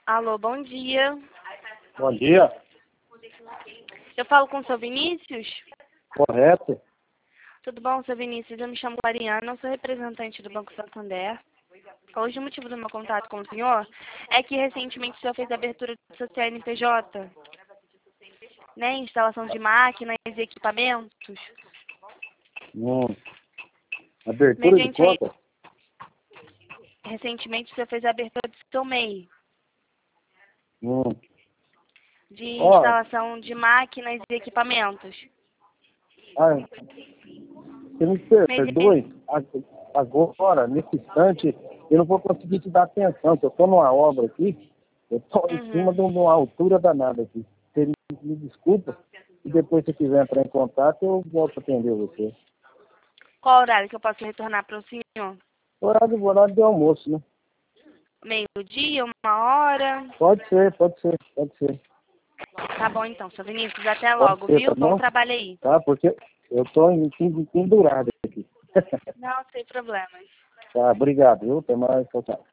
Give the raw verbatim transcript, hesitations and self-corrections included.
Alô, bom dia. Bom dia. Eu falo com o seu Vinícius? Correto. Tudo bom, seu Vinícius? Eu me chamo Mariana, eu sou representante do Banco Santander. Hoje o motivo do meu contato com o senhor é que recentemente o senhor fez a abertura do seu C N P J, né? Instalação de máquinas e equipamentos. Hum. Abertura Mediante de conta? a... Recentemente o senhor fez a abertura do seu M E I, Hum. de Ó, instalação de máquinas e equipamentos. ai, você me perdoe, a- agora, nesse instante, eu não vou conseguir te dar atenção, que eu estou numa obra aqui, eu estou em cima Uhum. de uma altura danada aqui. Você me, me desculpa, e depois se você quiser entrar em contato, eu volto a atender você. Qual horário que eu posso retornar para o senhor? Horário, horário de almoço, né? Meio-dia, uma hora? Pode ser, pode ser, pode ser. Tá bom então, seu Vinícius. Até Pode logo, ser, tá viu? Bom bom? trabalho aí. Tá, porque eu estou pendurado aqui. Não, sem problemas. Tá, obrigado, viu? Até mais, tchau, tchau.